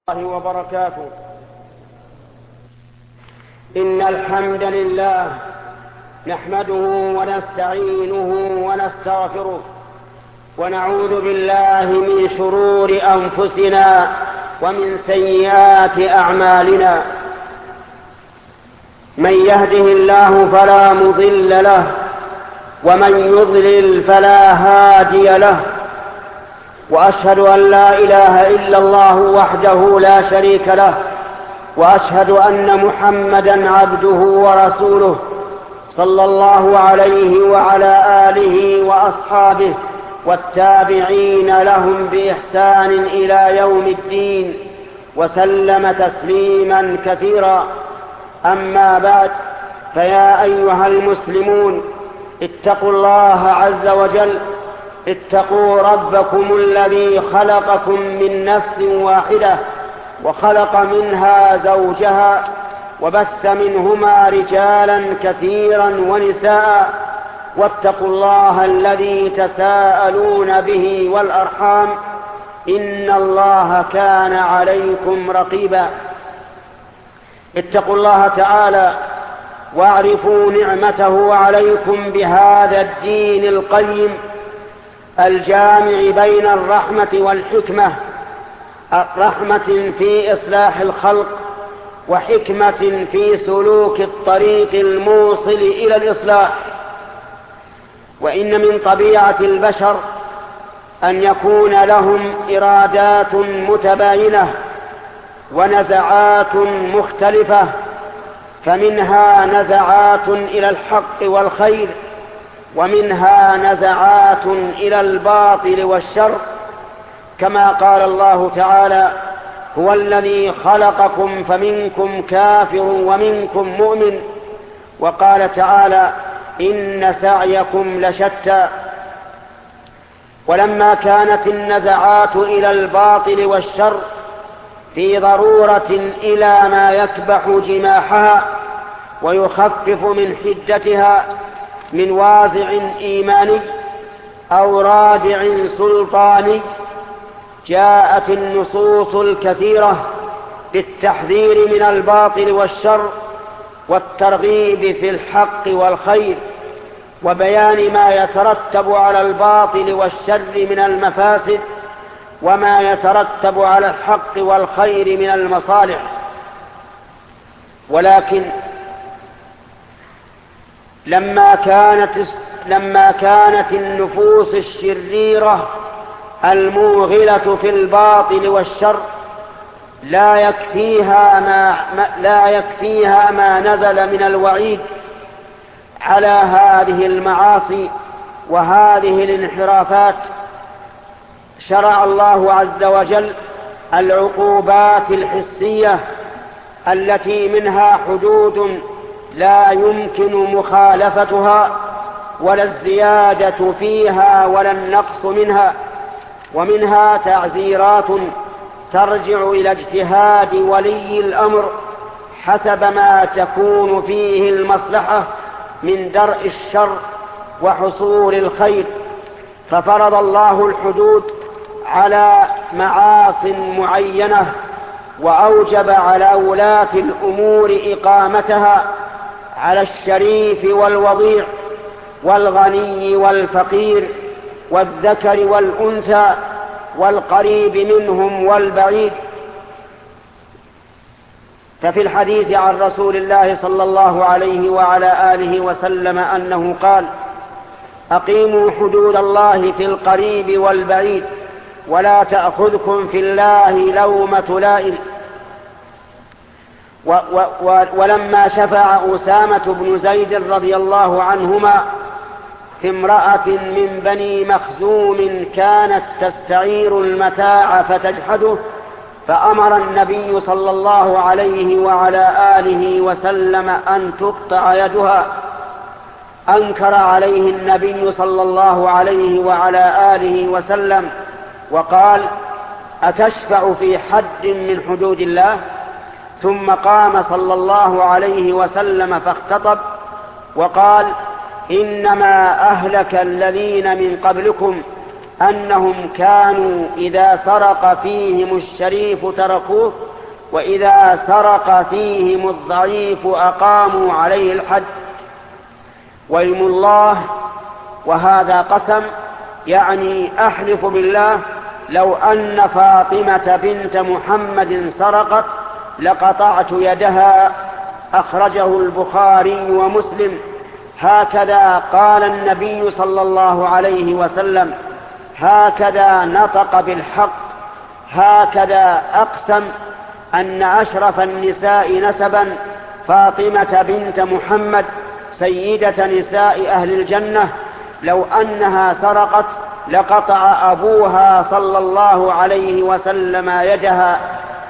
الله وبركاته. إن الحمد لله نحمده ونستعينه ونستغفره ونعوذ بالله من شرور أنفسنا ومن سيئات أعمالنا. من يهده الله فلا مضل له ومن يضلل فلا هادي له، وأشهد أن لا إله إلا الله وحده لا شريك له، وأشهد أن محمدا عبده ورسوله صلى الله عليه وعلى آله وأصحابه والتابعين لهم بإحسان إلى يوم الدين، وسلم تسليما كثيرا. أما بعد، فيا أيها المسلمون، اتقوا الله عز وجل، اتقوا ربكم الذي خلقكم من نفس واحدة وخلق منها زوجها وبث منهما رجالا كثيرا ونساء، واتقوا الله الذي تساءلون به والأرحام، إن الله كان عليكم رقيبا. اتقوا الله تعالى واعرفوا نعمته عليكم بهذا الدين القيم الجامع بين الرحمة والحكمة، رحمة في إصلاح الخلق وحكمة في سلوك الطريق الموصل إلى الإصلاح. وإن من طبيعة البشر أن يكون لهم إرادات متباينة ونزعات مختلفة، فمنها نزعات إلى الحق والخير، ومنها نزعات إلى الباطل والشر، كما قال الله تعالى: هو الذي خلقكم فمنكم كافر ومنكم مؤمن. وقال تعالى: إن سعيكم لشتى. ولما كانت النزعات إلى الباطل والشر في ضرورة إلى ما يكبح جماحها ويخفف من حدتها من وازع إيماني أو رادع سلطاني، جاءت النصوص الكثيرة بالتحذير من الباطل والشر والترغيب في الحق والخير، وبيان ما يترتب على الباطل والشر من المفاسد وما يترتب على الحق والخير من المصالح. ولكن لما كانت النفوس الشريرة الموغلة في الباطل والشر لا يكفيها ما نزل من الوعيد على هذه المعاصي وهذه الانحرافات، شرع الله عز وجل العقوبات الحسية التي منها حدود لا يمكن مخالفتها ولا الزيادة فيها ولا النقص منها، ومنها تعزيرات ترجع إلى اجتهاد ولي الأمر حسب ما تكون فيه المصلحة من درء الشر وحصول الخير. ففرض الله الحدود على معاص معينة، وأوجب على ولاة الأمور إقامتها على الشريف والوضيع والغني والفقير والذكر والأنثى والقريب منهم والبعيد. ففي الحديث عن رسول الله صلى الله عليه وعلى آله وسلم أنه قال: أقيموا حدود الله في القريب والبعيد ولا تأخذكم في الله لومة لائم. ولما شفع أسامة بن زيد رضي الله عنهما في امرأة من بني مخزوم كانت تستعير المتاع فتجحده، فأمر النبي صلى الله عليه وعلى آله وسلم أن تقطع يدها، أنكر عليه النبي صلى الله عليه وعلى آله وسلم وقال: أتشفع في حد من حدود الله؟ ثم قام صلى الله عليه وسلم فاختطب وقال: إنما أهلك الذين من قبلكم أنهم كانوا إذا سرق فيهم الشريف تركوه، وإذا سرق فيهم الضعيف أقاموا عليه الحد. ويم الله، وهذا قسم، يعني أحلف بالله لو أن فاطمة بنت محمد سرقت لقطعت يدها. أخرجه البخاري ومسلم. هكذا قال النبي صلى الله عليه وسلم، هكذا نطق بالحق، هكذا أقسم، أن أشرف النساء نسبا فاطمة بنت محمد سيدة نساء أهل الجنة، لو أنها سرقت لقطع أبوها صلى الله عليه وسلم يدها.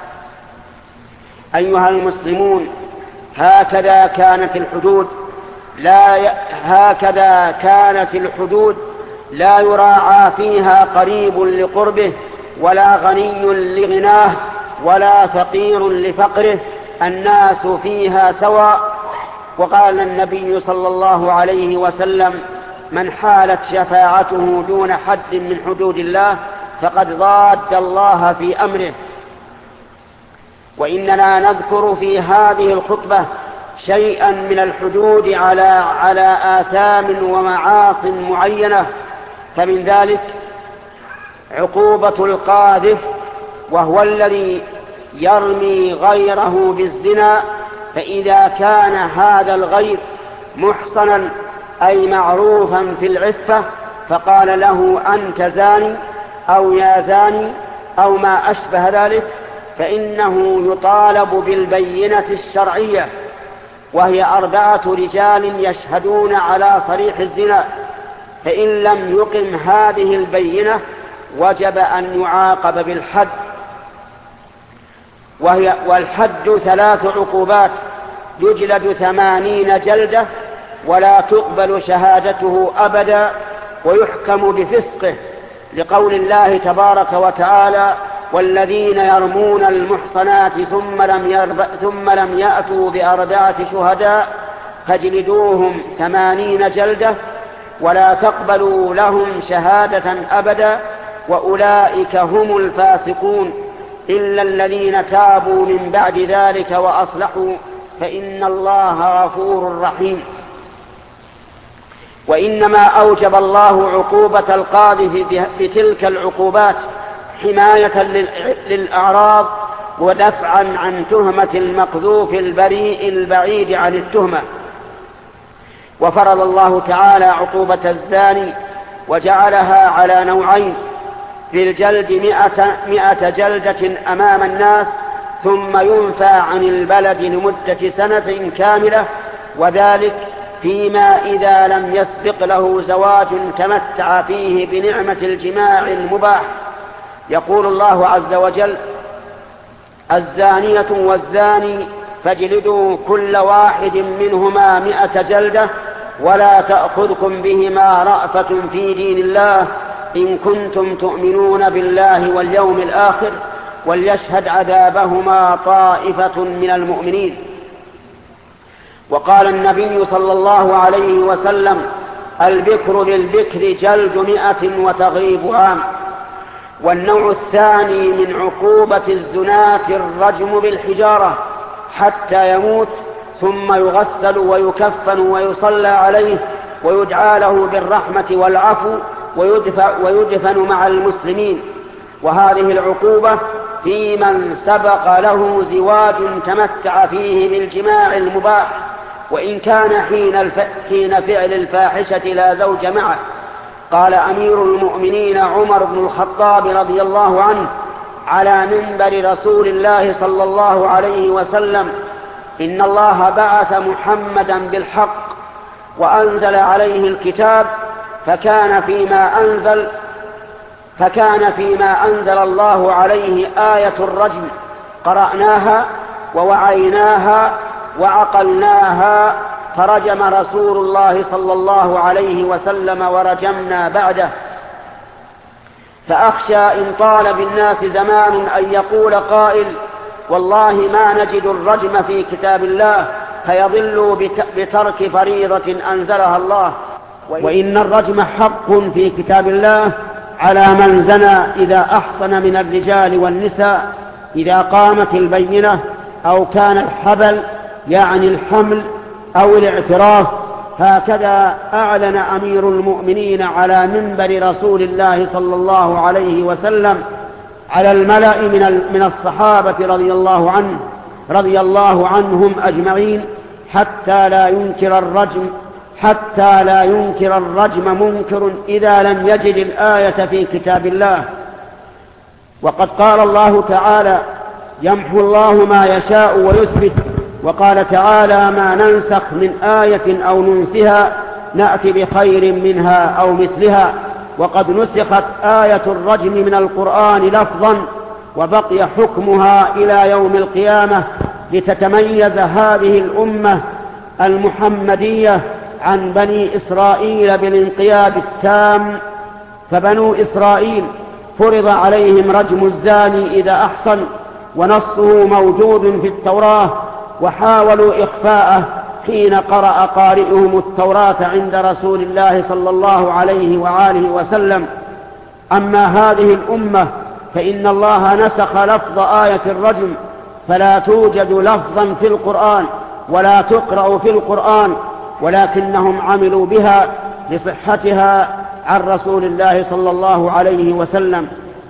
أيها المسلمون، هكذا كانت الحدود لا يراعى فيها قريب لقربه، ولا غني لغناه، ولا فقير لفقره، الناس فيها سواء. وقال النبي صلى الله عليه وسلم: من حالت شفاعته دون حد من حدود الله فقد ضاد الله في أمره. وإننا نذكر في هذه الخطبة شيئا من الحدود على آثام ومعاص معينة، فمن ذلك عقوبة القاذف، وهو الذي يرمي غيره بالزنا، فإذا كان هذا الغير محصنا أي معروفا في العفة فقال له: أنت زاني أو يا زاني أو ما أشبه ذلك، فإنه يطالب بالبينة الشرعية، وهي 4 رجال يشهدون على صريح الزنا، فإن لم يقم هذه البينة وجب أن يعاقب بالحد. والحد 3 عقوبات: يجلد 80 جلدة، ولا تقبل شهادته أبدا، ويحكم بفسقه، لقول الله تبارك وتعالى: والذين يرمون المحصنات ثم لم يأتوا ب4 شهداء فاجلدوهم 80 جلدة، ولا تقبلوا لهم شهادة أبدا، وأولئك هم الفاسقون، إلا الذين تابوا من بعد ذلك وأصلحوا فإن الله غفور رحيم. وإنما أوجب الله عقوبة القاذف بتلك العقوبات حماية للأعراض، ودفعا عن تهمة المقذوف البريء البعيد عن التهمة. وفرض الله تعالى عقوبة الزاني وجعلها على نوعين: في الجلد 100 جلدة أمام الناس، ثم ينفى عن البلد لمدة 1 كاملة، وذلك فيما إذا لم يسبق له زواج تمتع فيه بنعمة الجماع المباح. يقول الله عز وجل: الزانية والزاني فاجلدوا كل واحد منهما 100 جلدة، ولا تأخذكم بهما رأفة في دين الله إن كنتم تؤمنون بالله واليوم الآخر، وليشهد عذابهما طائفة من المؤمنين. وقال النبي صلى الله عليه وسلم: البكر للبكر جلد 100 وتغريب عام. والنوع الثاني من عقوبة الزناة الرجم بالحجارة حتى يموت، ثم يغسل ويكفن ويصلى عليه ويدعى له بالرحمة والعفو ويدفن مع المسلمين. وهذه العقوبة في من سبق له زواج تمتع فيه بالجماع المباح، وإن كان حين فعل الفاحشة لا زوج معه. قال أمير المؤمنين عمر بن الخطاب رضي الله عنه على منبر رسول الله صلى الله عليه وسلم: إن الله بعث محمدا بالحق وأنزل عليه الكتاب، فكان فيما أنزل الله عليه آية الرجم، قرأناها ووعيناها وعقلناها، فرجم رسول الله صلى الله عليه وسلم ورجمنا بعده. فأخشى إن طال بالناس زمان أن يقول قائل: والله ما نجد الرجم في كتاب الله، فيضلوا بترك فريضة أنزلها الله. وإن الرجم حق في كتاب الله، على من زنى إذا أحصن من الرجال والنساء إذا قامت البينة أو كان الحبل يعني الحمل أو الاعتراف. هكذا أعلن أمير المؤمنين على منبر رسول الله صلى الله عليه وسلم على الملأ من الصحابة رضي الله عنهم أجمعين حتى لا ينكر الرجم منكر إذا لم يجد الآية في كتاب الله. وقد قال الله تعالى: يمحو الله ما يشاء ويثبت. وقال تعالى: ما ننسخ من آية أو ننسها نأتي بخير منها أو مثلها. وقد نسخت آية الرجم من القرآن لفظا وبقي حكمها إلى يوم القيامة لتتميز هذه الأمة المحمدية عن بني إسرائيل بالانقياد التام. فبنو إسرائيل فرض عليهم رجم الزاني إذا أحصن، ونصه موجود في التوراة، وحاولوا إخفاءه حين قرأ قارئهم التوراة عند رسول الله صلى الله عليه وآله وسلم. أما هذه الأمة فإن الله نسخ لفظ آية الرجم، فلا توجد لفظا في القرآن ولا تقرأ في القرآن، ولكنهم عملوا بها لصحتها عن رسول الله صلى الله عليه وسلم.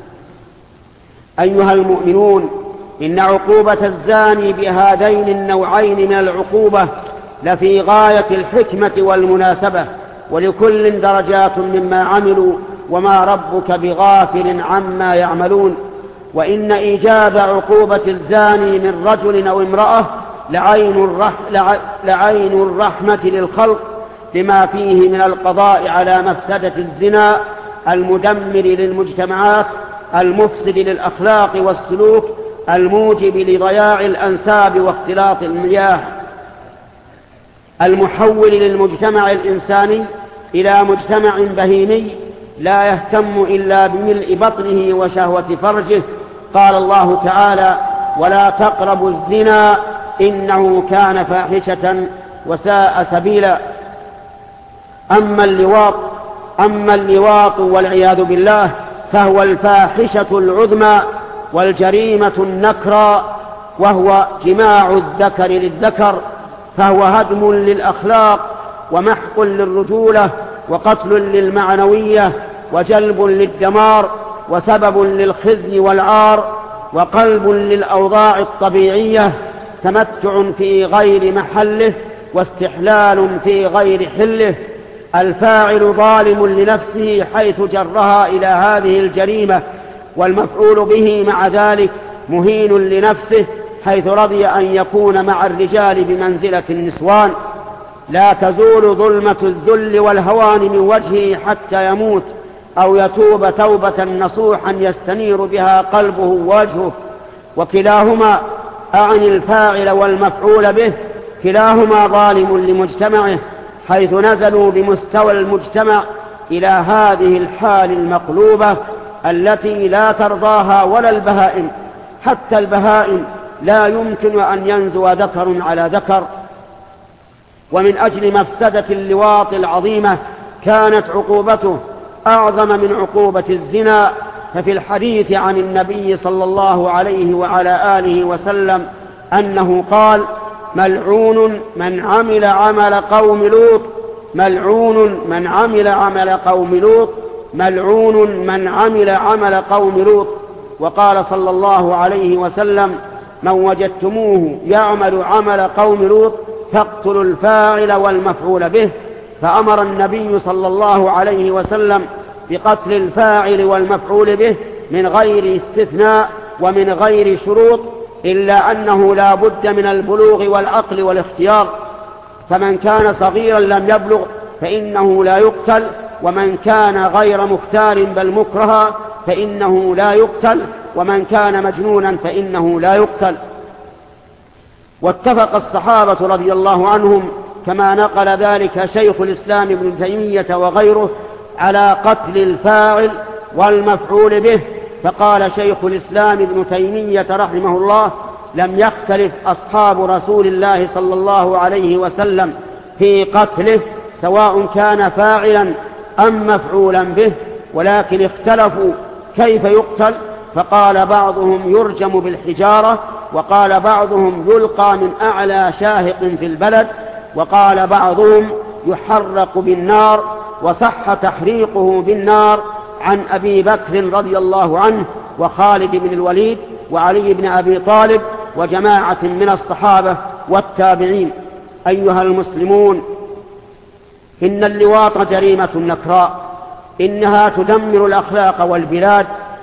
أيها المؤمنون، إن عقوبة الزاني بهذين النوعين من العقوبة لفي غاية الحكمة والمناسبة، ولكل درجات مما عملوا، وما ربك بغافل عما يعملون. وإن إيجاب عقوبة الزاني من رجل أو امرأة لعين الرحمة للخلق، لما فيه من القضاء على مفسدة الزنا المدمر للمجتمعات، المفسد للأخلاق والسلوك، الموجب لضياع الأنساب واختلاط المياه، المحول للمجتمع الإنساني إلى مجتمع بهيمي لا يهتم إلا بملء بطنه وشهوة فرجه. قال الله تعالى: ولا تقربوا الزنا إنه كان فاحشة وساء سبيلا. أما اللواط والعياذ بالله فهو الفاحشة العظمى والجريمة النكرى، وهو جماع الذكر للذكر، فهو هدم للأخلاق ومحق للرجولة وقتل للمعنوية وجلب للدمار وسبب للخزي والعار وقلب للأوضاع الطبيعية، تمتع في غير محله واستحلال في غير حله. الفاعل ظالم لنفسه حيث جرها إلى هذه الجريمة، والمفعول به مع ذلك مهين لنفسه حيث رضي أن يكون مع الرجال بمنزلة النسوان. لا تزول ظلمة الذل والهوان من وجهه حتى يموت أو يتوب توبة نصوحا يستنير بها قلبه ووجهه. وكلاهما أعني الفاعل والمفعول به كلاهما ظالم لمجتمعه، حيث نزلوا بمستوى المجتمع إلى هذه الحال المقلوبة التي لا ترضاها ولا البهائم. حتى البهائم لا يمكن أن ينزو ذكر على ذكر. ومن أجل مفسدة اللواط العظيمة كانت عقوبته أعظم من عقوبة الزنا. ففي الحديث عن النبي صلى الله عليه وعلى آله وسلم أنه قال: ملعون من عمل عمل قوم لوط، ملعون من عمل عمل قوم لوط، ملعون من عمل عمل قوم لوط. وقال صلى الله عليه وسلم: من وجدتموه يعمل عمل قوم لوط فاقتلوا الفاعل والمفعول به. فأمر النبي صلى الله عليه وسلم بقتل الفاعل والمفعول به من غير استثناء ومن غير شروط، إلا أنه لا بد من البلوغ والعقل والاختيار. فمن كان صغيرا لم يبلغ فإنه لا يقتل، ومن كان غير مختار بل مكرها فإنه لا يقتل، ومن كان مجنونا فإنه لا يقتل. واتفق الصحابة رضي الله عنهم كما نقل ذلك شيخ الإسلام ابن تيمية وغيره على قتل الفاعل والمفعول به. فقال شيخ الإسلام ابن تيمية رحمه الله: لم يختلف أصحاب رسول الله صلى الله عليه وسلم في قتله، سواء كان فاعلا أم مفعولا به، ولكن اختلفوا كيف يقتل، فقال بعضهم يرجم بالحجارة، وقال بعضهم يلقى من أعلى شاهق في البلد، وقال بعضهم يحرق بالنار، وصح تحريقه بالنار عن أبي بكر رضي الله عنه وخالد بن الوليد وعلي بن أبي طالب وجماعة من الصحابة والتابعين. أيها المسلمون، إن اللواط جريمة نكراء، إنها تدمر الأخلاق والبلاد،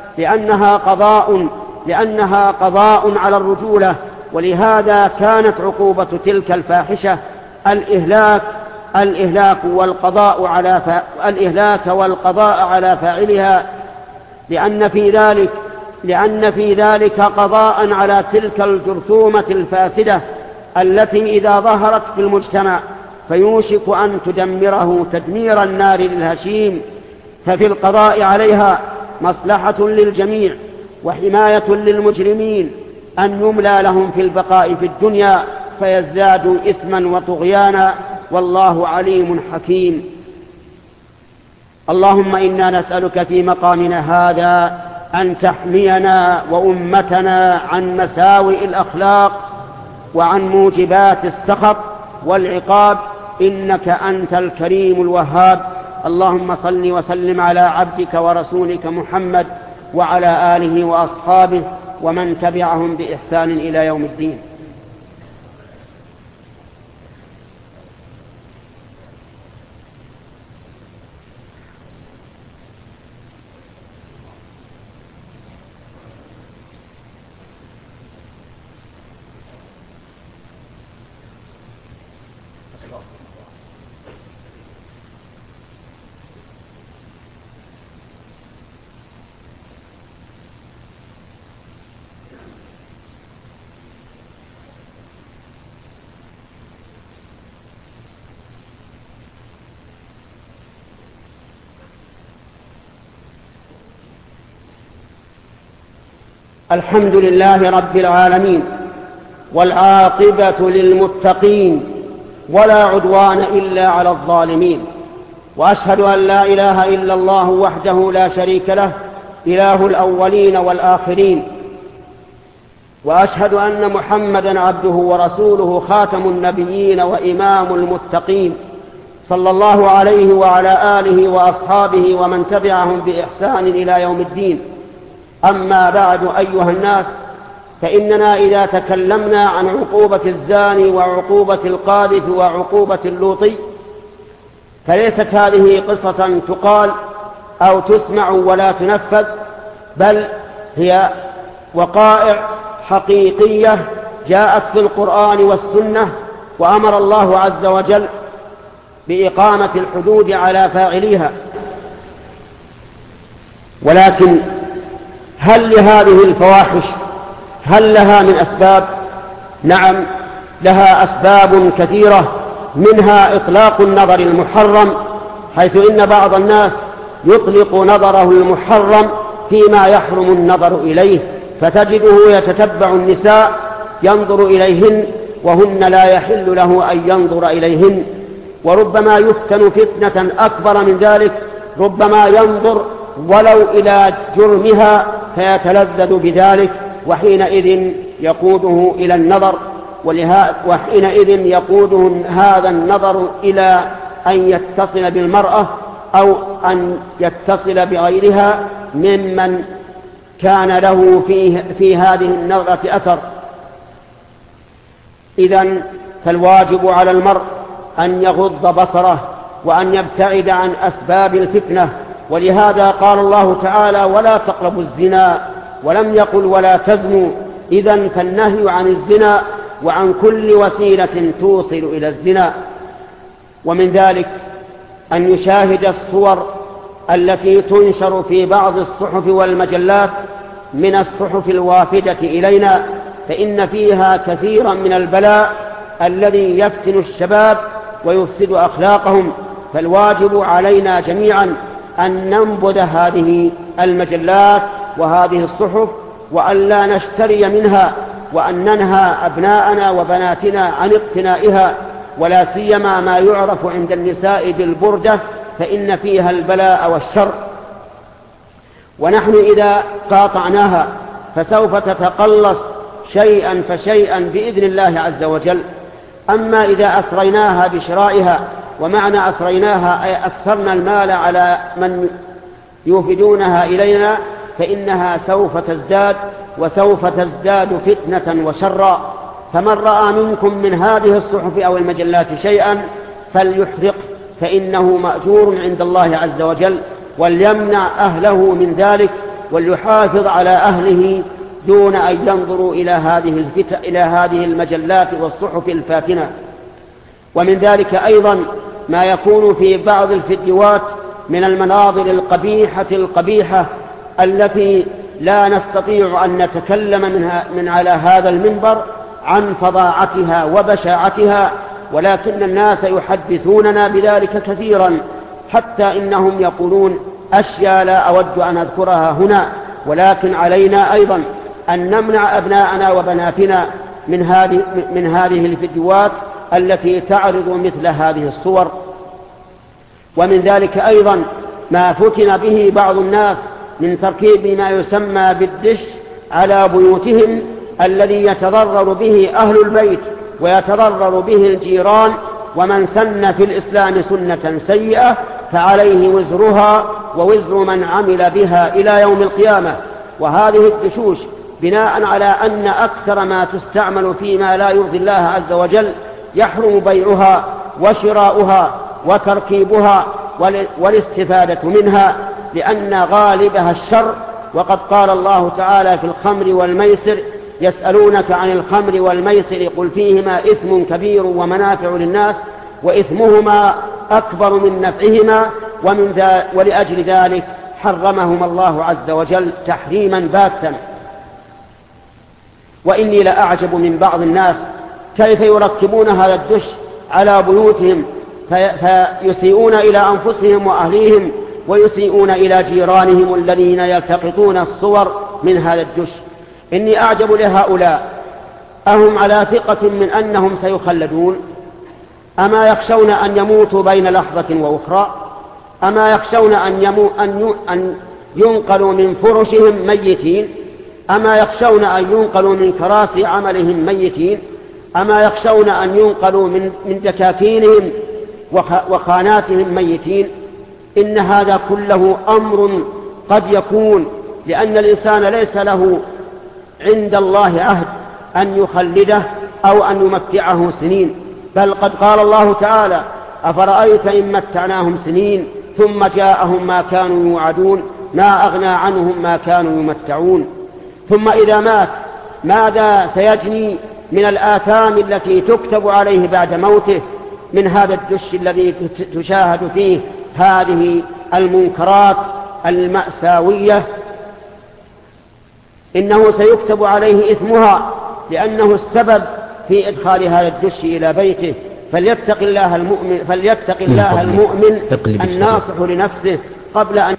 لأنها قضاء على الرجولة، ولهذا كانت عقوبة تلك الفاحشة الإهلاك والقضاء على فاعلها، لأن في ذلك قضاء على تلك الجرثومة الفاسدة التي إذا ظهرت في المجتمع فيوشك أن تدمره تدمير النار للهشيم. ففي القضاء عليها مصلحة للجميع وحماية للمجرمين أن يملى لهم في البقاء في الدنيا فيزدادوا إثما وطغيانا، والله عليم حكيم. اللهم إنا نسألك في مقامنا هذا أن تحمينا وأمتنا عن مساوئ الأخلاق وعن موجبات السخط والعقاب، إنك أنت الكريم الوهاب. اللهم صل وسلم على عبدك ورسولك محمد وعلى آله وأصحابه ومن تبعهم بإحسان إلى يوم الدين. الحمد لله رب العالمين، والعاقبة للمتقين، ولا عدوان إلا على الظالمين، وأشهد أن لا إله إلا الله وحده لا شريك له إله الأولين والآخرين، وأشهد أن محمدا عبده ورسوله خاتم النبيين وإمام المتقين، صلى الله عليه وعلى آله وأصحابه ومن تبعهم بإحسان إلى يوم الدين. أما بعد، أيها الناس، فإننا إذا تكلمنا عن عقوبة الزاني وعقوبة القاذف وعقوبة اللوطي فليست هذه قصة تقال أو تسمع ولا تنفذ، بل هي وقائع حقيقية جاءت في القرآن والسنة، وأمر الله عز وجل بإقامة الحدود على فاعليها. ولكن هل لهذه الفواحش لها من أسباب؟ نعم، لها أسباب كثيرة، منها إطلاق النظر المحرم، حيث إن بعض الناس يطلق نظره المحرم فيما يحرم النظر إليه، فتجده يتتبع النساء ينظر إليهن وهن لا يحل له أن ينظر إليهن، وربما يفتن فتنة أكبر من ذلك، ربما ينظر ولو إلى جرمها فيتلذذ بذلك، وحينئذ يقوده إلى النظر، وحينئذ يقوده هذا النظر إلى أن يتصل بالمرأة أو أن يتصل بغيرها ممن كان له في هذه النظرة أثر. إذن فالواجب على المرء أن يغض بصره وأن يبتعد عن أسباب الفتنة، ولهذا قال الله تعالى: ولا تقربوا الزنا، ولم يقل ولا تزنوا. إذن فالنهي عن الزنا وعن كل وسيلة توصل إلى الزنا. ومن ذلك أن يشاهد الصور التي تنشر في بعض الصحف والمجلات من الصحف الوافدة إلينا، فإن فيها كثيرا من البلاء الذي يفتن الشباب ويفسد أخلاقهم. فالواجب علينا جميعا أن ننبذ هذه المجلات وهذه الصحف، وأن لا نشتري منها، وأن ننهى أبناءنا وبناتنا عن اقتنائها، ولا سيما ما يعرف عند النساء بالبردة، فإن فيها البلاء والشر. ونحن إذا قاطعناها فسوف تتقلص شيئا فشيئا بإذن الله عز وجل. أما إذا أسريناها بشرائها، ومعنى أسريناها أي أكثرنا المال على من يوفدونها إلينا، فإنها سوف تزداد، وسوف تزداد فتنة وشرا. فمن رأى منكم من هذه الصحف أو المجلات شيئا فليحرق، فإنه مأجور عند الله عز وجل، وليمنع أهله من ذلك، وليحافظ على أهله دون أن ينظروا إلى هذه المجلات والصحف الفاتنة. ومن ذلك أيضا ما يكون في بعض الفيديوهات من المناظر القبيحة التي لا نستطيع أن نتكلم من على هذا المنبر عن فظاعتها وبشاعتها، ولكن الناس يحدثوننا بذلك كثيرا، حتى إنهم يقولون أشياء لا أود أن أذكرها هنا. ولكن علينا أيضا أن نمنع أبناءنا وبناتنا من هذه الفيديوهات التي تعرض مثل هذه الصور. ومن ذلك أيضا ما فتن به بعض الناس من تركيب ما يسمى بالدش على بيوتهم، الذي يتضرر به أهل البيت ويتضرر به الجيران. ومن سن في الإسلام سنة سيئة فعليه وزرها ووزر من عمل بها إلى يوم القيامة. وهذه الدشوش بناء على أن أكثر ما تستعمل فيما لا يرضي الله عز وجل يحرم بيعها وشراؤها وتركيبها والاستفادة منها، لأن غالبها الشر. وقد قال الله تعالى في الخمر والميسر: يسألونك عن الخمر والميسر قل فيهما إثم كبير ومنافع للناس وإثمهما أكبر من نفعهما ولأجل ذلك حرمهما الله عز وجل تحريما باتا. وإني لأعجب من بعض الناس كيف يركبون هذا الدش على بيوتهم فيسيئون إلى أنفسهم وأهليهم، ويسيئون إلى جيرانهم الذين يلتقطون الصور من هذا الدش. إني أعجب لهؤلاء، أهم على ثقة من أنهم سيخلدون؟ أما يخشون أن يموتوا بين لحظة وأخرى؟ أما يخشون أن ينقلوا من فرشهم ميتين؟ أما يخشون أن ينقلوا من كراسي عملهم ميتين؟ أما يخشون أن ينقلوا من دكاكينهم وخاناتهم ميتين؟ إن هذا كله أمر قد يكون، لأن الإنسان ليس له عند الله عهد أن يخلده أو أن يمتعه سنين. بل قد قال الله تعالى: أفرأيت إن متعناهم سنين ثم جاءهم ما كانوا يوعدون ما أغنى عنهم ما كانوا يمتعون. ثم إذا مات ماذا سيجني من الآثام التي تكتب عليه بعد موته من هذا الدش الذي تشاهد فيه هذه المنكرات المأساوية؟ إنه سيكتب عليه إثمها لأنه السبب في إدخال هذا الدش إلى بيته. فليتق الله المؤمن الناصح لنفسه قبل أن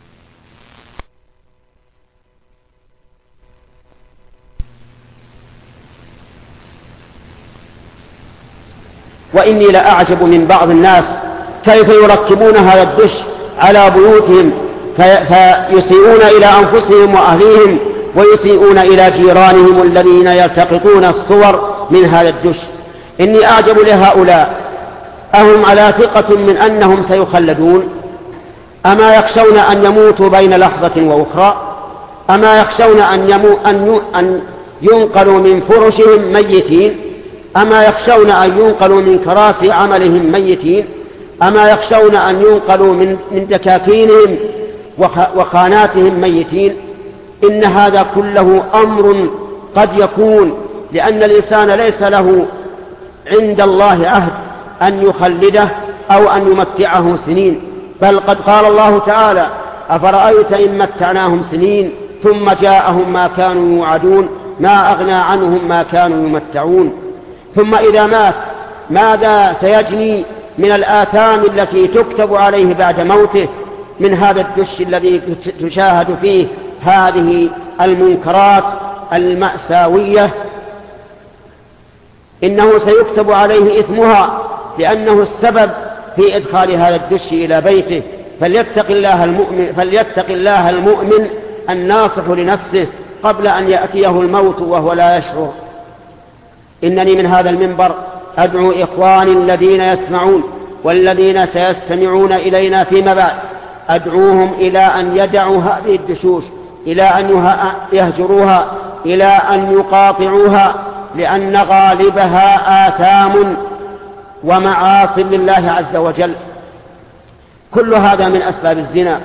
وإني لأعجب من بعض الناس كيف يركبون هذا الدش على بيوتهم فيسيئون إلى أنفسهم وأهليهم، ويسيئون إلى جيرانهم الذين يلتقطون الصور من هذا الدش. إني أعجب لهؤلاء، أهم على ثقة من أنهم سيخلدون؟ أما يخشون أن يموتوا بين لحظة وأخرى؟ أما يخشون أن ينقلوا من فرشهم ميتين؟ أما يخشون أن ينقلوا من كراسي عملهم ميتين؟ أما يخشون أن ينقلوا من دكاكينهم وخاناتهم ميتين؟ إن هذا كله أمر قد يكون، لأن الإنسان ليس له عند الله عهد أن يخلده أو أن يمتعه سنين. بل قد قال الله تعالى: أفرأيت إن متعناهم سنين ثم جاءهم ما كانوا يوعدون ما أغنى عنهم ما كانوا يمتعون. ثم إذا مات ماذا سيجني من الآثام التي تكتب عليه بعد موته من هذا الدش الذي تشاهد فيه هذه المنكرات المأساوية؟ إنه سيكتب عليه إثمها لأنه السبب في إدخال هذا الدش إلى بيته. فليتق الله المؤمن الناصح لنفسه قبل أن يأتيه الموت وهو لا يشعر. إنني من هذا المنبر أدعو إخواني الذين يسمعون والذين سيستمعون إلينا فيما بعد، أدعوهم إلى أن يدعوا هذه الدشوش، إلى أن يهجروها، إلى أن يقاطعوها، لأن غالبها آثام ومعاصي لله عز وجل. كل هذا من أسباب الزنا،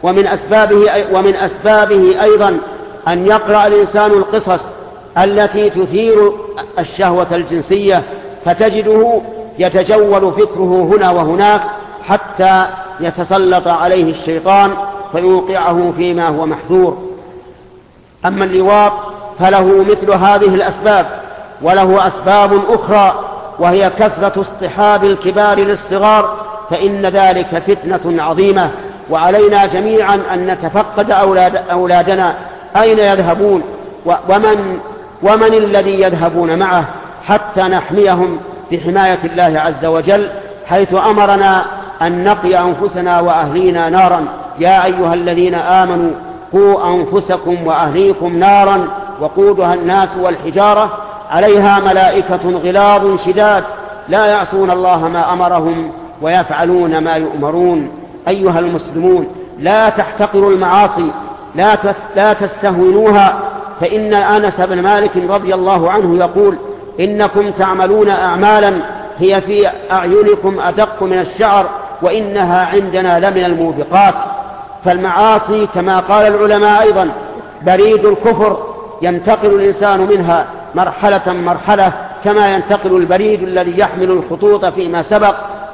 ومن أسبابه أيضا أن يقرأ الإنسان القصص التي تثير الشهوة الجنسية، فتجده يتجول فكره هنا وهناك حتى يتسلط عليه الشيطان فيوقعه فيما هو محذور. أما اللواط فله مثل هذه الأسباب، وله أسباب أخرى، وهي كثرة اصطحاب الكبار للصغار، فإن ذلك فتنة عظيمة، وعلينا جميعا أن نتفقد أولادنا أين يذهبون ومن الذي يذهبون معه، حتى نحميهم بحماية الله عز وجل، حيث أمرنا أن نقي أنفسنا وأهلينا نارا. يا أيها الذين آمنوا قوا أنفسكم وأهليكم نارا وقودها الناس والحجارة عليها ملائكة غلاظ شداد لا يعصون الله ما أمرهم ويفعلون ما يؤمرون. أيها المسلمون، لا تحتقروا المعاصي، لا تستهونوها، فإن أنس بن مالك رضي الله عنه يقول: إنكم تعملون أعمالا هي في أعينكم أدق من الشعر وإنها عندنا لمن الموبقات. فالمعاصي كما قال العلماء أيضا بريد الكفر، ينتقل الإنسان منها مرحلة كما ينتقل البريد الذي يحمل الخطوط فيما سبق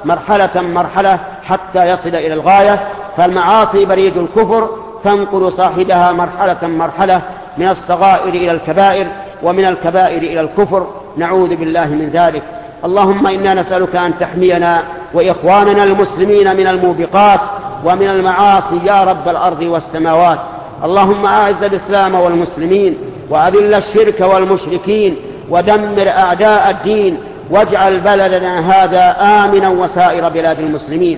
مرحلة حتى يصل إلى الغاية. فالمعاصي بريد الكفر تنقل صاحبها مرحلة من الصغائر إلى الكبائر، ومن الكبائر إلى الكفر، نعوذ بالله من ذلك. اللهم إنا نسألك أن تحمينا وإخواننا المسلمين من الموبقات ومن المعاصي يا رب الأرض والسماوات. اللهم أعز الإسلام والمسلمين، وأذل الشرك والمشركين، ودمر أعداء الدين، واجعل بلدنا هذا آمنا وسائر بلاد المسلمين.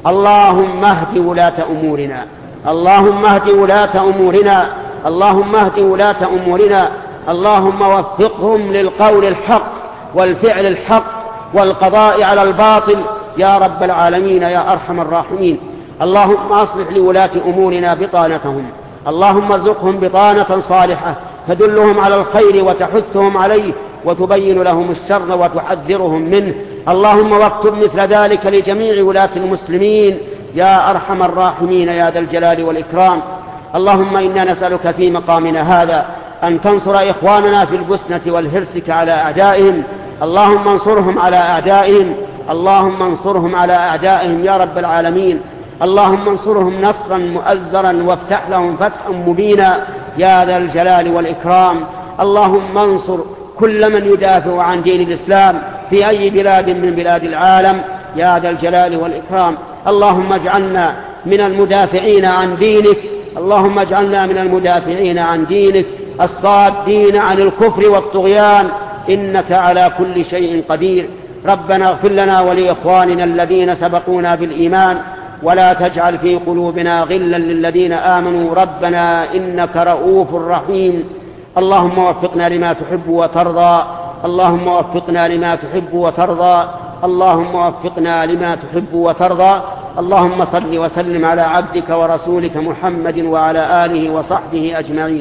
اللهم اهد ولاة أمورنا، اللهم اهد ولاة أمورنا، اللهم اهد ولاة أمورنا، اللهم وفقهم للقول الحق والفعل الحق والقضاء على الباطل يا رب العالمين يا أرحم الراحمين. اللهم أصلح لولاة أمورنا بطانتهم، اللهم ارزقهم بطانة صالحة تدلهم على الخير وتحثهم عليه وتبين لهم الشر وتحذرهم منه. اللهم واكتب مثل ذلك لجميع ولاة المسلمين يا أرحم الراحمين يا ذا الجلال والإكرام. اللهم إنا نسألك في مقامنا هذا أن تنصر إخواننا في البسنة والهرسك على أعدائهم، اللهم انصرهم على أعدائهم، اللهم انصرهم على أعدائهم يا رب العالمين. اللهم انصرهم نصرا مؤزرا وافتح لهم فتحا مبينا يا ذا الجلال والإكرام. اللهم انصر كل من يدافع عن دين الإسلام في أي بلاد من بلاد العالم يا ذا الجلال والإكرام. اللهم اجعلنا من المدافعين عن دينك، اللهم اجعلنا من المدافعين عن دينك الصادين عن الكفر والطغيان، إنك على كل شيء قدير. ربنا اغفر لنا ولإخواننا الذين سبقونا بالإيمان، ولا تجعل في قلوبنا غلا للذين آمنوا ربنا إنك رؤوف رحيم. اللهم وفقنا لما تحب وترضى، اللهم وفقنا لما تحب وترضى، اللهم وفقنا لما تحب وترضى. اللهم صل وسلم على عبدك ورسولك محمد وعلى آله وصحبه أجمعين.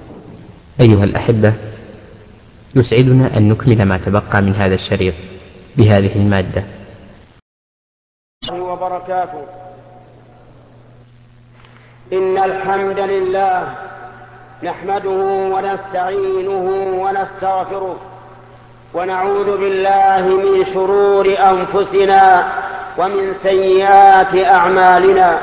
أيها الأحبة، يسعدنا أن نكمل ما تبقى من هذا الشريط بهذه المادة. وبركاته. إن الحمد لله نحمده ونستعينه ونستغفره، ونعوذ بالله من شرور أنفسنا ومن سيئات أعمالنا.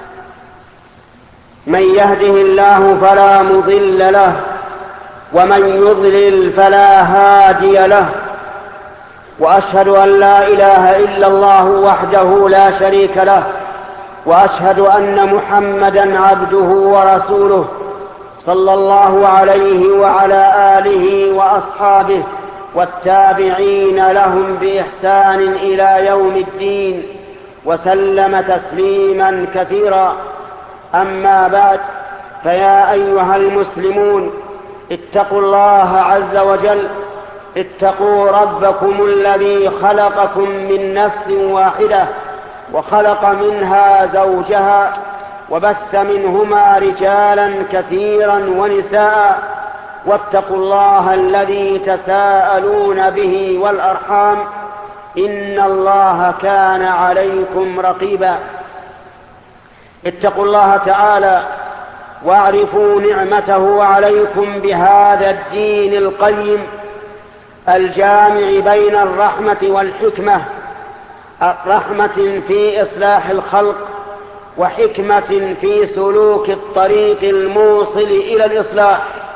من يهده الله فلا مضل له، ومن يضلل فلا هادي له، وأشهد أن لا إله إلا الله وحده لا شريك له، وأشهد أن محمدا عبده ورسوله صلى الله عليه وعلى آله وأصحابه والتابعين لهم بإحسان إلى يوم الدين. وسلم تسليما كثيرا. أما بعد، فيا أيها المسلمون، اتقوا الله عز وجل، اتقوا ربكم الذي خلقكم من نفس واحدة وخلق منها زوجها وبث منهما رجالا كثيرا ونساء، واتقوا الله الذي تساءلون به والأرحام، إن الله كان عليكم رقيبا. اتقوا الله تعالى واعرفوا نعمته عليكم بهذا الدين القيم الجامع بين الرحمة والحكمة، رحمة في إصلاح الخلق وحكمة في سلوك الطريق الموصل إلى الإصلاح.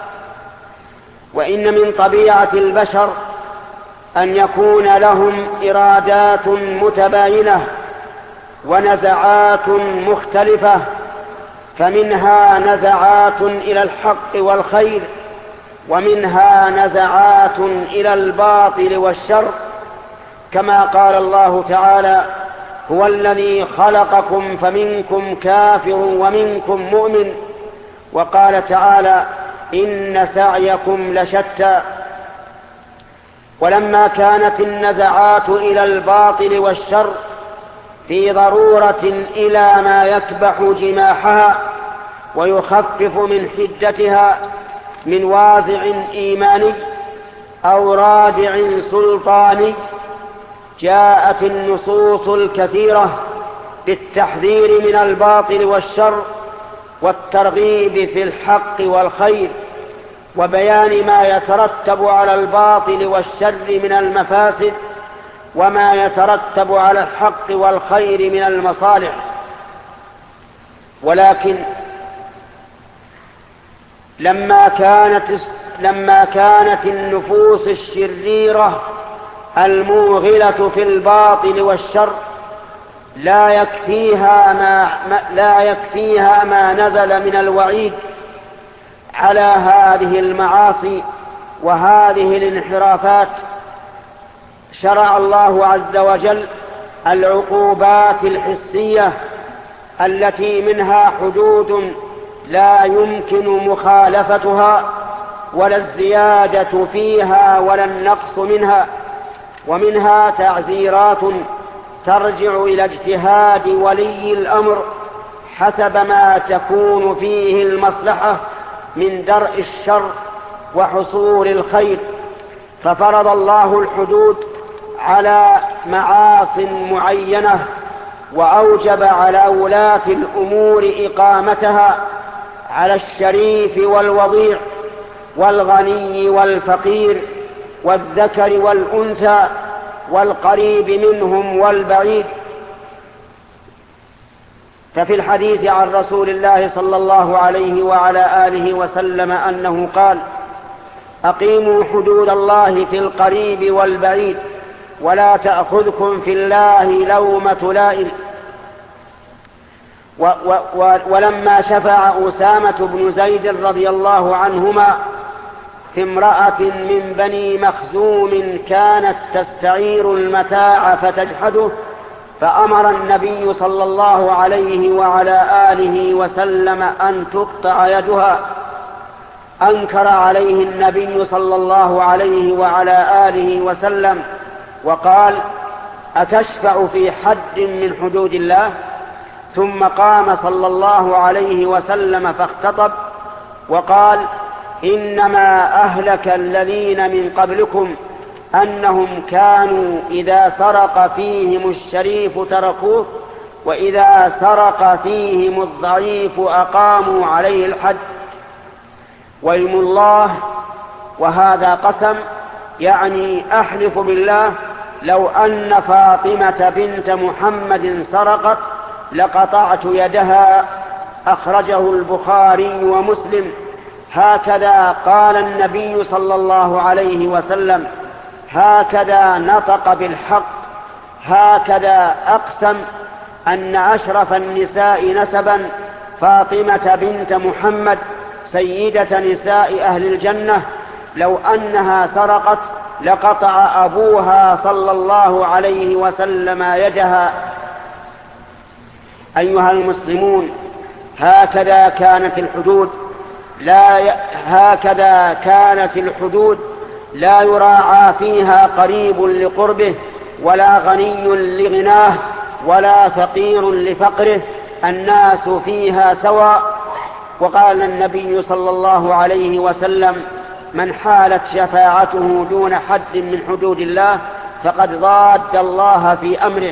وإن من طبيعة البشر أن يكون لهم إرادات متباينة ونزعات مختلفة، فمنها نزعات إلى الحق والخير، ومنها نزعات إلى الباطل والشر، كما قال الله تعالى: هو الذي خلقكم فمنكم كافر ومنكم مؤمن. وقال تعالى: إن سعيكم لشتى. ولما كانت النزعات إلى الباطل والشر في ضرورة إلى ما يكبح جماحها ويخفف من حدتها من وازع إيماني أو رادع سلطاني، جاءت النصوص الكثيرة بالتحذير من الباطل والشر والترغيب في الحق والخير، وبيان ما يترتب على الباطل والشر من المفاسد وما يترتب على الحق والخير من المصالح. ولكن لما كانت النفوس الشريرة الموغلة في الباطل والشر لا يكفيها ما نزل من الوعيد على هذه المعاصي وهذه الانحرافات، شرع الله عز وجل العقوبات الحسية التي منها حدود لا يمكن مخالفتها ولا الزيادة فيها ولا النقص منها، ومنها تعزيرات ترجع إلى اجتهاد ولي الأمر حسب ما تكون فيه المصلحة من درء الشر وحصول الخير. ففرض الله الحدود على معاص معينة، وأوجب على ولاة الأمور إقامتها على الشريف والوضيع والغني والفقير والذكر والأنثى والقريب منهم والبعيد. ففي الحديث عن رسول الله صلى الله عليه وعلى آله وسلم أنه قال: أقيموا حدود الله في القريب والبعيد ولا تأخذكم في الله لومة لائم. ولما شفع أسامة بن زيد رضي الله عنهما في امرأة من بني مخزوم كانت تستعير المتاع فتجحده، فأمر النبي صلى الله عليه وعلى آله وسلم أن تقطع يدها، أنكر عليه النبي صلى الله عليه وعلى آله وسلم وقال: أتشفع في حد من حدود الله؟ ثم قام صلى الله عليه وسلم فاختطب وقال: إنما أهلك الذين من قبلكم أنهم كانوا إذا سرق فيهم الشريف تركوه، وإذا سرق فيهم الضعيف أقاموا عليه الحد. ويم الله، وهذا قسم، يعني أحلف بالله لو أن فاطمة بنت محمد سرقت لقطعت يدها. أخرجه البخاري ومسلم. هكذا قال النبي صلى الله عليه وسلم، هكذا نطق بالحق، هكذا أقسم أن أشرف النساء نسبا فاطمة بنت محمد سيدة نساء أهل الجنة لو أنها سرقت لقطع أبوها صلى الله عليه وسلم يدها. أيها المسلمون، هكذا كانت الحدود لا يراعى فيها قريب لقربه، ولا غني لغناه، ولا فقير لفقره، الناس فيها سواء. وقال النبي صلى الله عليه وسلم: من حالت شفاعته دون حد من حدود الله فقد ضاد الله في أمره.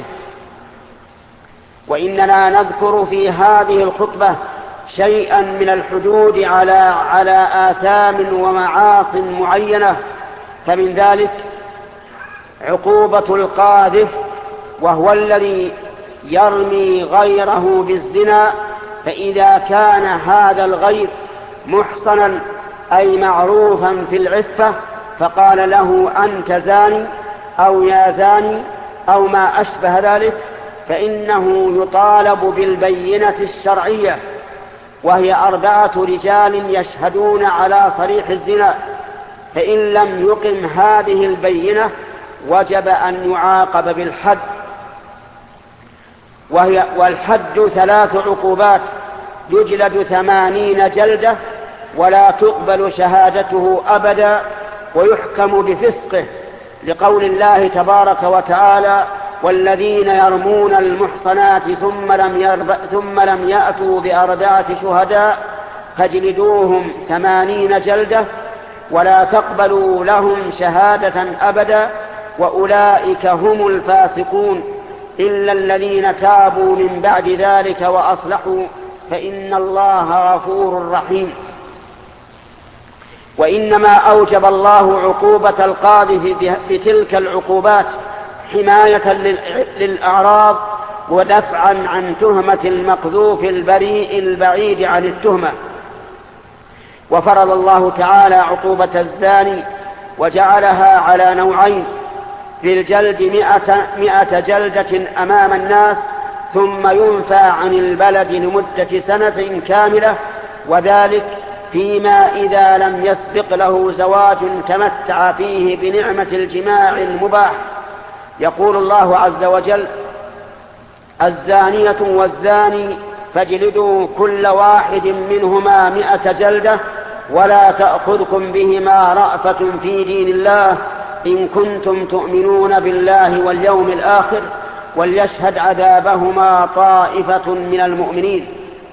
وإننا نذكر في هذه الخطبة شيئا من الحدود على آثام ومعاص معينة، فمن ذلك عقوبة القاذف، وهو الذي يرمي غيره بالزنا، فإذا كان هذا الغير محصنا أي معروفا في العفة فقال له: أنت زاني أو يا زاني أو ما أشبه ذلك، فإنه يطالب بالبينة الشرعية، وهي 4 رجال يشهدون على صريح الزنا، فإن لم يقم هذه البينة وجب أن يعاقب بالحد. والحد 3 عقوبات: يجلد 80 جلدة، ولا تقبل شهادته أبدا، ويحكم بفسقه، لقول الله تبارك وتعالى: والذين يرمون المحصنات ثم لم يأتوا ب4 شهداء فاجلدوهم 80 جلدة، ولا تقبلوا لهم شهادة أبدا، وأولئك هم الفاسقون، إلا الذين تابوا من بعد ذلك وأصلحوا فإن الله غفور رحيم. وإنما أوجب الله عقوبة القاذف بتلك العقوبات حماية للأعراض، ودفعا عن تهمة المقذوف البريء البعيد عن التهمة. وفرض الله تعالى عقوبة الزاني وجعلها على نوعين: بالجلد 100 جلدة أمام الناس، ثم ينفى عن البلد لمدة 1 كاملة، وذلك فيما إذا لم يسبق له زواج تمتع فيه بنعمة الجماع المباح. يقول الله عز وجل: الزانية والزاني فاجلدوا كل واحد منهما 100 جلدة، ولا تأخذكم بهما رأفة في دين الله إن كنتم تؤمنون بالله واليوم الآخر، وليشهد عذابهما طائفة من المؤمنين.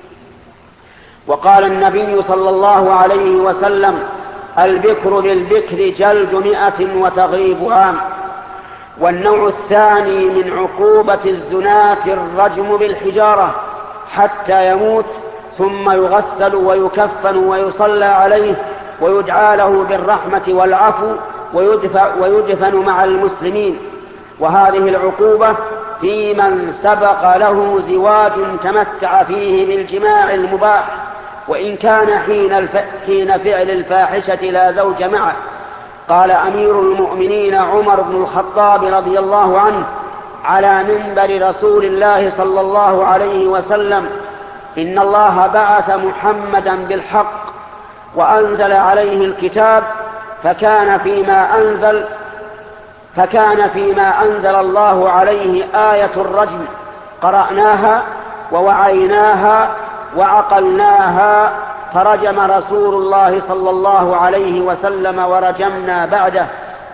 وقال النبي صلى الله عليه وسلم: البكر للبكر جلد 100 وتغريب عام. والنوع الثاني من عقوبة الزناة الرجم بالحجارة حتى يموت، ثم يغسل ويكفن ويصلى عليه ويدعى له بالرحمة والعفو ويدفن مع المسلمين. وهذه العقوبة في من سبق له زواج تمتع فيه بالجماع المباح، وإن كان حين فعل الفاحشة لا زوج معه. قال أمير المؤمنين عمر بن الخطاب رضي الله عنه على منبر رسول الله صلى الله عليه وسلم: إن الله بعث محمدا بالحق وأنزل عليه الكتاب، فكان فيما أنزل الله عليه آية الرجم، قرأناها ووعيناها وعقلناها، فرجم رسول الله صلى الله عليه وسلم ورجمنا بعده.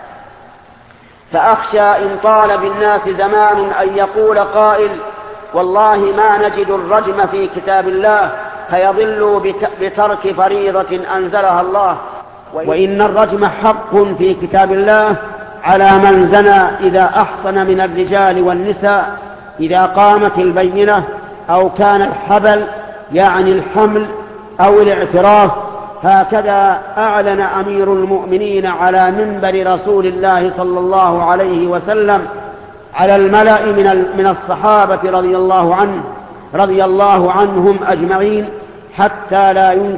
فأخشى إن طال بالناس زمان أن يقول قائل: والله ما نجد الرجم في كتاب الله، فيضلوا بترك فريضة أنزلها الله. وإن الرجم حق في كتاب الله على من زنى إذا أحصن من الرجال والنساء، إذا قامت البينة أو كان الحبل يعني الحمل أو الاعتراف. هكذا أعلن أمير المؤمنين على منبر رسول الله صلى الله عليه وسلم على الملأ من الصحابة رضي الله عنهم أجمعين، حتى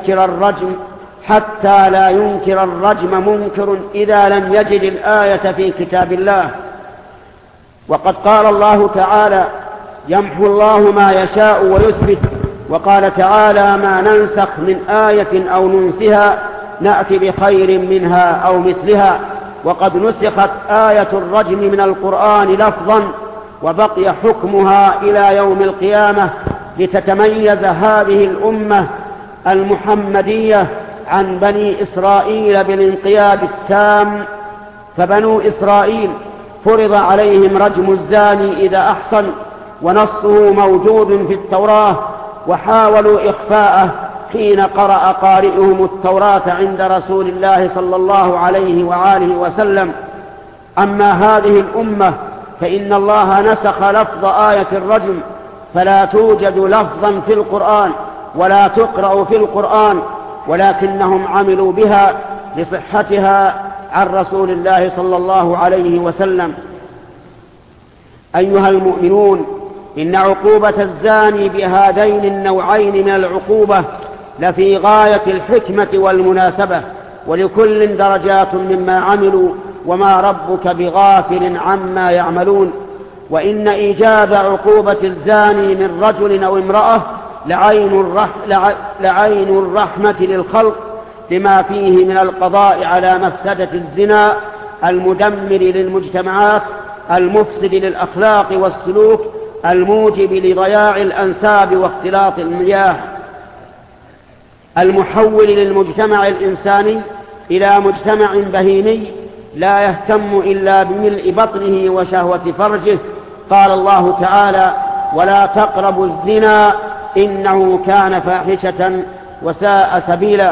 لا ينكر الرجم منكر إذا لم يجد الآية في كتاب الله. وقد قال الله تعالى: يمحو الله ما يشاء ويثبت. وقال تعالى: ما ننسخ من آية أو ننسها نأتي بخير منها أو مثلها. وقد نسخت آية الرجم من القرآن لفظا، وبقي حكمها إلى يوم القيامة لتتميز هذه الأمة المحمدية عن بني إسرائيل بالانقياد التام. فبنو إسرائيل فرض عليهم رجم الزاني إذا أحصن، ونصه موجود في التوراة، وحاولوا إخفاءه حين قرأ قارئهم التوراة عند رسول الله صلى الله عليه وآله وسلم. أما هذه الأمة فإن الله نسخ لفظ آية الرجم، فلا توجد لفظا في القرآن ولا تقرأ في القرآن، ولكنهم عملوا بها لصحتها عن رسول الله صلى الله عليه وسلم. أيها المؤمنون، إن عقوبة الزاني بهذين النوعين من العقوبة لفي غاية الحكمة والمناسبة، ولكل درجات مما عملوا، وما ربك بغافل عما يعملون. وإن إيجاب عقوبة الزاني من رجل أو امرأة لعين الرحمة للخلق، لما فيه من القضاء على مفسدة الزنا المدمر للمجتمعات، المفسد للأخلاق والسلوك، الموجب لضياع الأنساب واختلاط المياه، المحول للمجتمع الإنساني إلى مجتمع بهيمي لا يهتم إلا بملء بطنه وشهوة فرجه. قال الله تعالى: ولا تقربوا الزنا إنه كان فاحشة وساء سبيلا.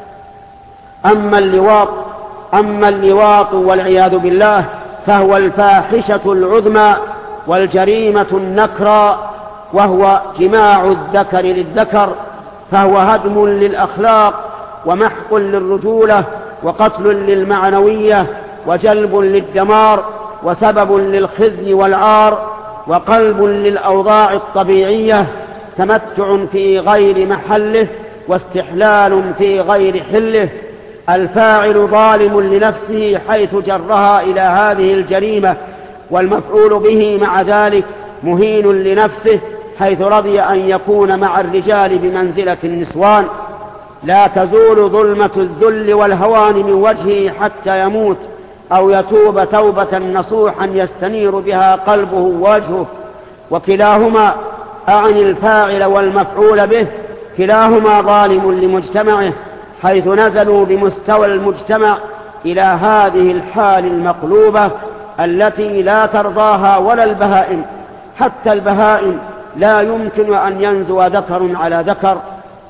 أما اللواط والعياذ بالله فهو الفاحشة العظمى والجريمة النكرى، وهو جماع الذكر للذكر، فهو هدم للأخلاق ومحق للرجولة وقتل للمعنوية وجلب للدمار وسبب للخزي والعار وقلب للأوضاع الطبيعية، تمتع في غير محله واستحلال في غير حله. الفاعل ظالم لنفسه حيث جرها إلى هذه الجريمة، والمفعول به مع ذلك مهين لنفسه حيث رضي أن يكون مع الرجال بمنزلة النسوان. لا تزول ظلمة الذل والهوان من وجهه حتى يموت أو يتوب توبة نصوحا يستنير بها قلبه ووجهه. وكلاهما، أعني الفاعل والمفعول به، كلاهما ظالم لمجتمعه، حيث نزلوا بمستوى المجتمع إلى هذه الحال المقلوبة التي لا ترضاها ولا البهائم. حتى البهائم لا يمكن أن ينزو ذكر على ذكر.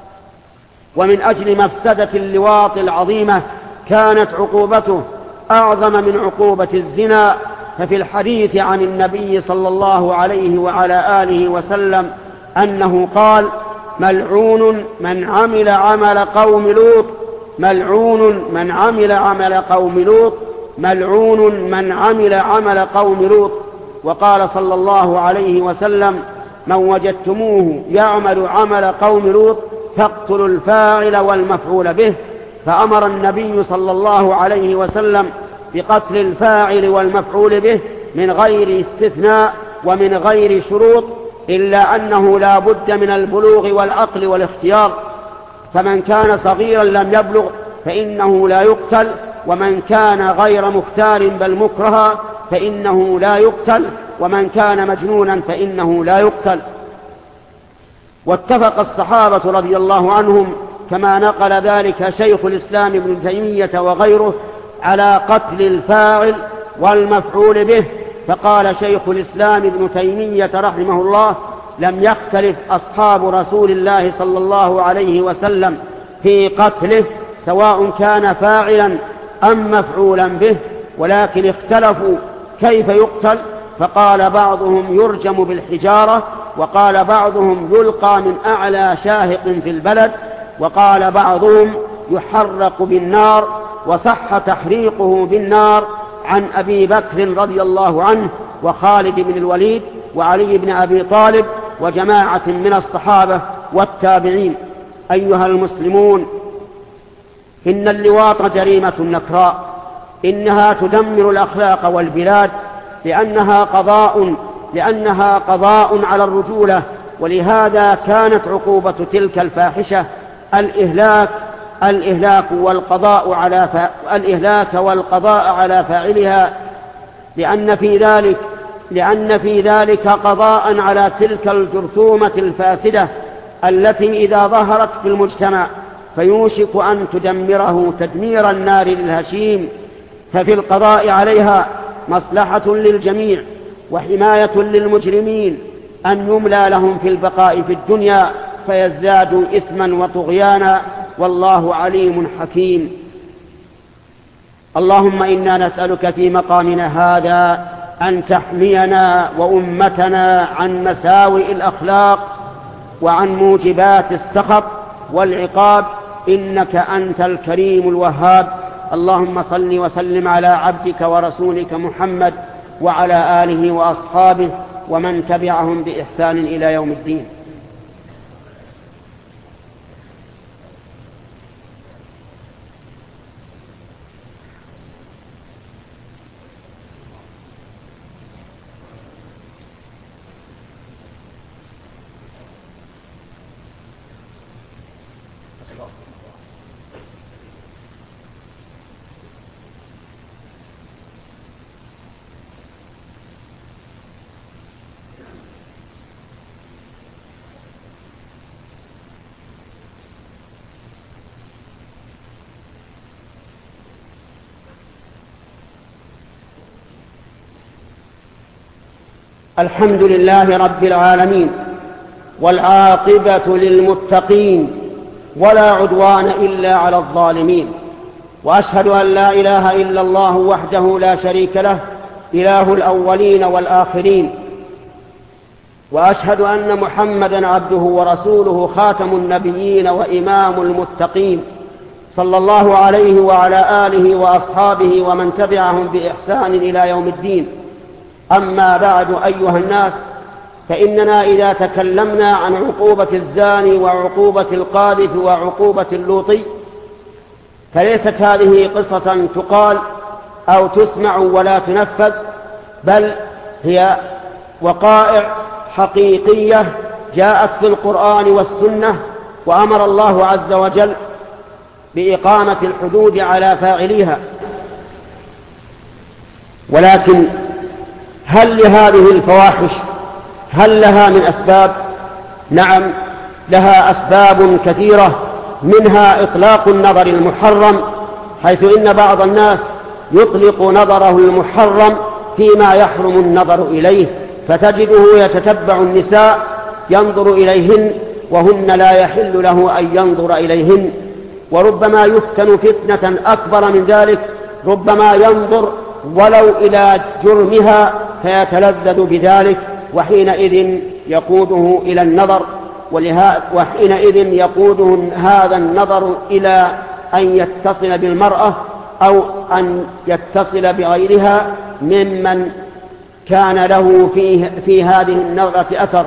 ومن أجل مفسدة اللواط العظيمة كانت عقوبته أعظم من عقوبة الزنا. ففي الحديث عن النبي صلى الله عليه وعلى آله وسلم أنه قال: ملعون من عمل عمل قوم لوط، ملعون من عمل عمل قوم لوط، ملعون من عمل عمل قوم لوط. وقال صلى الله عليه وسلم: من وجدتموه يعمل عمل قوم لوط فاقتلوا الفاعل والمفعول به. فأمر النبي صلى الله عليه وسلم بقتل الفاعل والمفعول به من غير استثناء ومن غير شروط، إلا أنه لا بد من البلوغ والعقل والاختيار. فمن كان صغيرا لم يبلغ فإنه لا يقتل، ومن كان غير مختار بل مكرها فإنه لا يقتل، ومن كان مجنونا فإنه لا يقتل. واتفق الصحابة رضي الله عنهم كما نقل ذلك شيخ الإسلام ابن تيمية وغيره على قتل الفاعل والمفعول به. فقال شيخ الإسلام ابن تيمية رحمه الله: لم يختلف أصحاب رسول الله صلى الله عليه وسلم في قتله سواء كان فاعلا أم مفعولا به، ولكن اختلفوا كيف يقتل. فقال بعضهم يرجم بالحجارة، وقال بعضهم يلقى من أعلى شاهق في البلد، وقال بعضهم يحرق بالنار، وصح تحريقه بالنار عن أبي بكر رضي الله عنه وخالد بن الوليد وعلي بن أبي طالب وجماعة من الصحابة والتابعين. أيها المسلمون، إن اللواط جريمة نكراء، إنها تدمر الأخلاق والبلاد، لأنها قضاء على الرجولة. ولهذا كانت عقوبة تلك الفاحشة الإهلاك والقضاء على فاعلها، لأن في ذلك لأن في ذلك قضاء على تلك الجرثومة الفاسدة التي إذا ظهرت في المجتمع فيوشك أن تدمره تدمير النار للهشيم. ففي القضاء عليها مصلحة للجميع وحماية للمجرمين أن يملى لهم في البقاء في الدنيا فيزدادوا إثما وطغيانا، والله عليم حكيم. اللهم إنا نسألك في مقامنا هذا أن تحمينا وأمتنا عن مساوئ الأخلاق وعن موجبات السخط والعقاب، إنك أنت الكريم الوهاب. اللهم صل وسلم على عبدك ورسولك محمد وعلى آله وأصحابه ومن تبعهم بإحسان إلى يوم الدين. الحمد لله رب العالمين، والعاقبة للمتقين، ولا عدوان إلا على الظالمين، وأشهد أن لا إله إلا الله وحده لا شريك له إله الأولين والآخرين، وأشهد أن محمدا عبده ورسوله خاتم النبيين وإمام المتقين، صلى الله عليه وعلى آله وأصحابه ومن تبعهم بإحسان إلى يوم الدين. أما بعد أيها الناس، فإننا إذا تكلمنا عن عقوبة الزاني وعقوبة القاذف وعقوبة اللوطي فليست هذه قصة تقال أو تسمع ولا تنفذ، بل هي وقائع حقيقية جاءت في القرآن والسنة، وأمر الله عز وجل بإقامة الحدود على فاعليها. ولكن هل لهذه الفواحش هل لها من أسباب؟ نعم، لها أسباب كثيرة، منها إطلاق النظر المحرم، حيث إن بعض الناس يطلق نظره المحرم فيما يحرم النظر إليه، فتجده يتتبع النساء ينظر إليهن وهن لا يحل له أن ينظر إليهن، وربما يفتن فتنة أكبر من ذلك، ربما ينظر ولو إلى جرمها فيتلذذ بذلك، وحينئذ يقوده إلى النظر، وحينئذ يقوده هذا النظر إلى أن يتصل بالمرأة أو أن يتصل بغيرها ممن كان له في هذه النظرة أثر.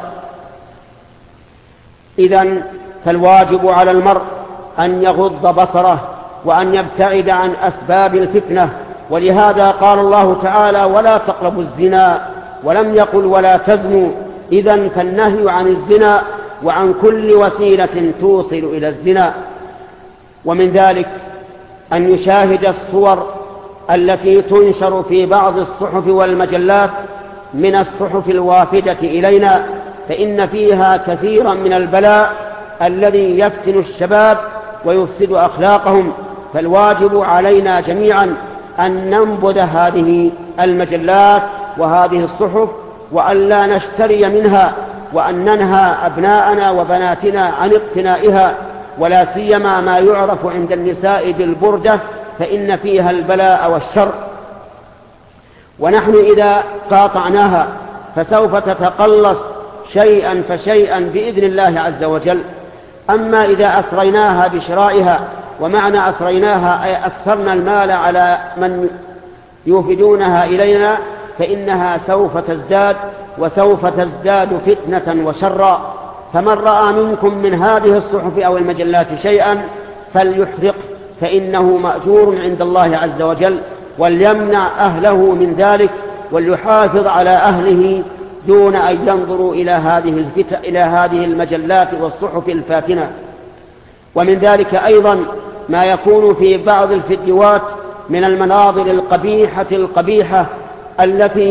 إذن فالواجب على المرء أن يغض بصره وأن يبتعد عن أسباب الفتنة، ولهذا قال الله تعالى: ولا تقربوا الزنا، ولم يقل ولا تزنوا. إذن فالنهي عن الزنا وعن كل وسيلة توصل إلى الزنا. ومن ذلك أن يشاهد الصور التي تنشر في بعض الصحف والمجلات من الصحف الوافدة إلينا، فإن فيها كثيرا من البلاء الذي يفتن الشباب ويفسد أخلاقهم. فالواجب علينا جميعا أن ننبذ هذه المجلات وهذه الصحف، وأن لا نشتري منها، وأن ننهى أبناءنا وبناتنا عن اقتنائها، ولا سيما ما يعرف عند النساء بالبردة، فإن فيها البلاء والشر. ونحن إذا قاطعناها فسوف تتقلص شيئا فشيئا بإذن الله عز وجل. أما إذا أسريناها بشرائها، ومعنى أسريناها أي أكثرنا المال على من يوفدونها إلينا، فإنها سوف تزداد، وسوف تزداد فتنة وشرا. فمن رأى منكم من هذه الصحف أو المجلات شيئا فليحرق، فإنه مأجور عند الله عز وجل، وليمنع أهله من ذلك، وليحافظ على أهله دون أن ينظروا إلى هذه المجلات والصحف الفاتنة. ومن ذلك أيضا ما يكون في بعض الفيديوهات من المناظر القبيحة التي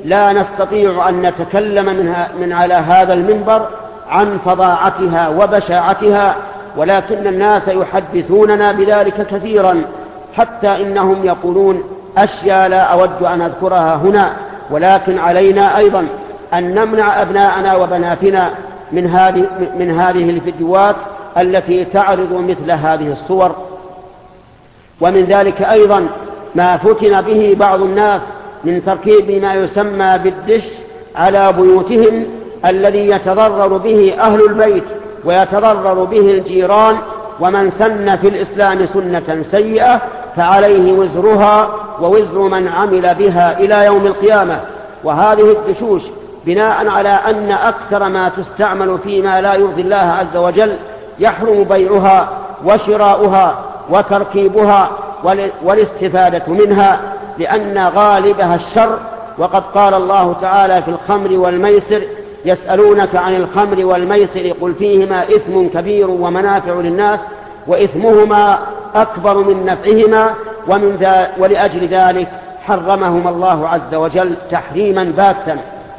لا نستطيع أن نتكلم من على هذا المنبر عن فظاعتها وبشاعتها، ولكن الناس يحدثوننا بذلك كثيرا، حتى إنهم يقولون أشياء لا أود أن أذكرها هنا، ولكن علينا أيضا أن نمنع أبناءنا وبناتنا من هذه الفيديوهات التي تعرض مثل هذه الصور. ومن ذلك أيضا ما فتن به بعض الناس من تركيب ما يسمى بالدش على بيوتهم، الذي يتضرر به أهل البيت ويتضرر به الجيران، ومن سن في الإسلام سنة سيئة فعليه وزرها ووزر من عمل بها إلى يوم القيامة. وهذه الدشوش بناء على أن أكثر ما تستعمل فيما لا يرضي الله عز وجل يحرم بيعها وشراؤها وتركيبها والاستفادة منها، لأن غالبها الشر. وقد قال الله تعالى في الخمر والميسر: يسألونك عن الخمر والميسر قل فيهما إثم كبير ومنافع للناس وإثمهما أكبر من نفعهما ولأجل ذلك حرمهما الله عز وجل تحريما باتا.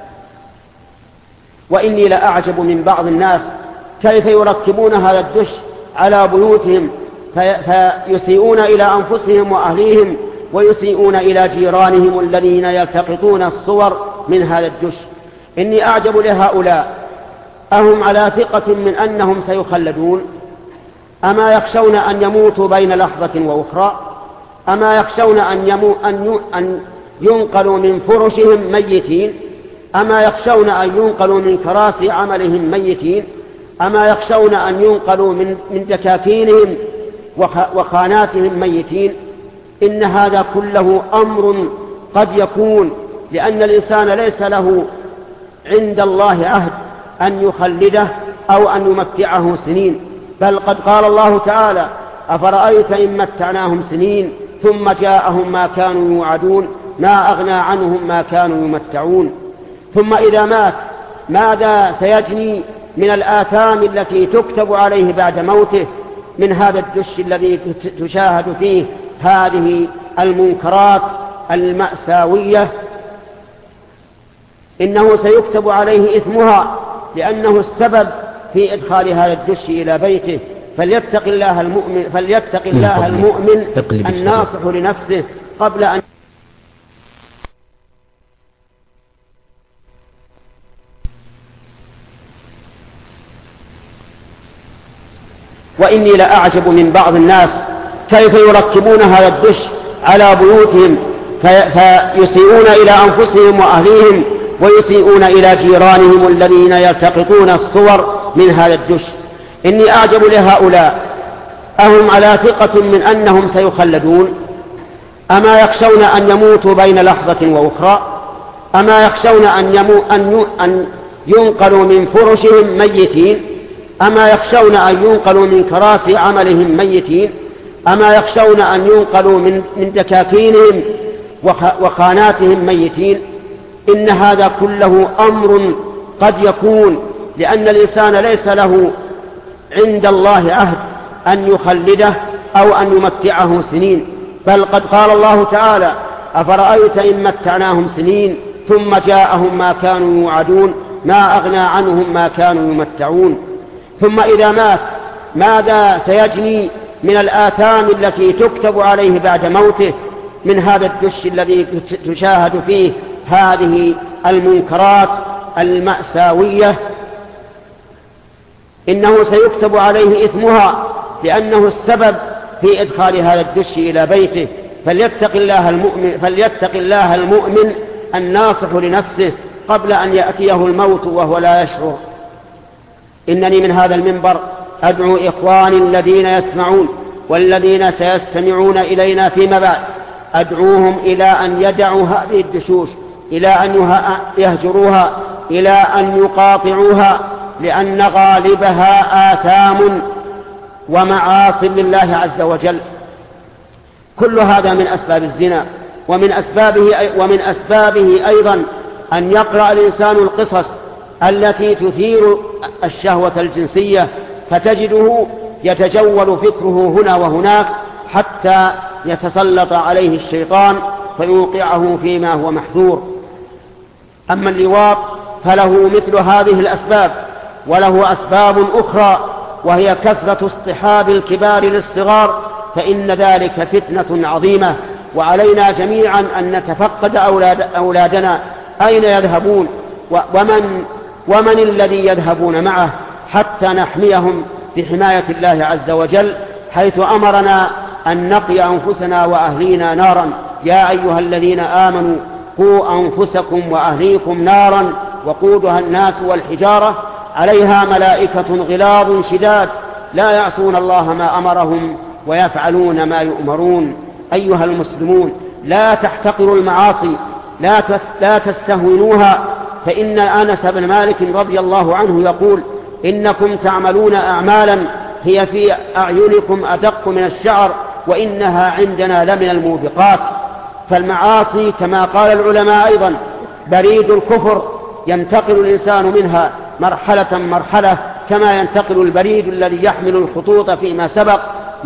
وإني لأعجب من بعض الناس كيف يركبون هذا الدش على بيوتهم فيسيئون إلى أنفسهم وأهليهم ويسيئون إلى جيرانهم الذين يلتقطون الصور من هذا الدش. إني أعجب لهؤلاء، أهم على ثقة من أنهم سيخلدون؟ أما يخشون أن يموتوا بين لحظة وأخرى؟ أما يخشون أن ينقلوا من فرشهم ميتين؟ أما يخشون أن ينقلوا من كراسي عملهم ميتين؟ أما يخشون أن ينقلوا من دكاكينهم وخاناتهم ميتين؟ إن هذا كله أمر قد يكون، لأن الإنسان ليس له عند الله عهد أن يخلده أو أن يمتعه سنين، بل قد قال الله تعالى: أفرأيت إن متعناهم سنين ثم جاءهم ما كانوا يوعدون ما أغنى عنهم ما كانوا يمتعون. ثم إذا مات ماذا سيجني من الآثام التي تكتب عليه بعد موته من هذا الدش الذي تشاهد فيه هذه المنكرات المأساوية؟ إنه سيكتب عليه إثمها، لأنه السبب في إدخال هذا الدش إلى بيته. فليتق الله المؤمن الناصح لنفسه قبل أن وإني لأعجب من بعض الناس كيف يركبون هذا الدش على بيوتهم فيسيئون إلى أنفسهم وأهليهم ويسيئون إلى جيرانهم الذين يلتقطون الصور من هذا الدش. إني أعجب لهؤلاء، أهم على ثقة من أنهم سيخلدون؟ أما يخشون أن يموتوا بين لحظة وأخرى؟ أما يخشون أن ينقلوا من فرشهم ميتين؟ أما يخشون أن ينقلوا من كراسي عملهم ميتين؟ أما يخشون أن ينقلوا من دكاكينهم وخاناتهم ميتين؟ إن هذا كله أمر قد يكون، لأن الإنسان ليس له عند الله عهد أن يخلده أو أن يمتعه سنين، بل قد قال الله تعالى: أفرأيت إن متعناهم سنين ثم جاءهم ما كانوا يوعدون ما أغنى عنهم ما كانوا يمتعون. ثم إذا مات ماذا سيجني من الآثام التي تكتب عليه بعد موته من هذا الدش الذي تشاهد فيه هذه المنكرات المأساوية؟ إنه سيكتب عليه إثمها، لأنه السبب في إدخال هذا الدش إلى بيته. فليتق الله المؤمن الناصح لنفسه قبل أن يأتيه الموت وهو لا يشعر. إنني من هذا المنبر أدعو إخواني الذين يسمعون والذين سيستمعون إلينا فيما بعد، أدعوهم إلى أن يدعوا هذه الدشوش، إلى أن يهجروها، إلى أن يقاطعوها، لأن غالبها آثام ومعاصي لله عز وجل. كل هذا من أسباب الزنا، ومن أسبابه أيضا أن يقرأ الإنسان القصص التي تثير الشهوة الجنسية، فتجده يتجول فكره هنا وهناك حتى يتسلط عليه الشيطان فيوقعه فيما هو محذور. أما اللواط فله مثل هذه الأسباب، وله أسباب أخرى، وهي كثرة اصطحاب الكبار للصغار، فإن ذلك فتنة عظيمة، وعلينا جميعا أن نتفقد أولادنا أين يذهبون ومن الذي يذهبون معه، حتى نحميهم بحماية الله عز وجل، حيث أمرنا أن نقي أنفسنا وأهلينا نارا. يا أيها الذين آمنوا قوا أنفسكم وأهليكم نارا وقودها الناس والحجارة عليها ملائكة غلاظ شداد لا يعصون الله ما أمرهم ويفعلون ما يؤمرون. أيها المسلمون، لا تحتقروا المعاصي، لا تستهونوها، فإن أنس بن مالك رضي الله عنه يقول: إنكم تعملون أعمالا هي في أعينكم أدق من الشعر وإنها عندنا لمن الموبقات. فالمعاصي كما قال العلماء أيضا بريد الكفر، ينتقل الإنسان منها مرحلة كما ينتقل البريد الذي يحمل الخطوط فيما سبق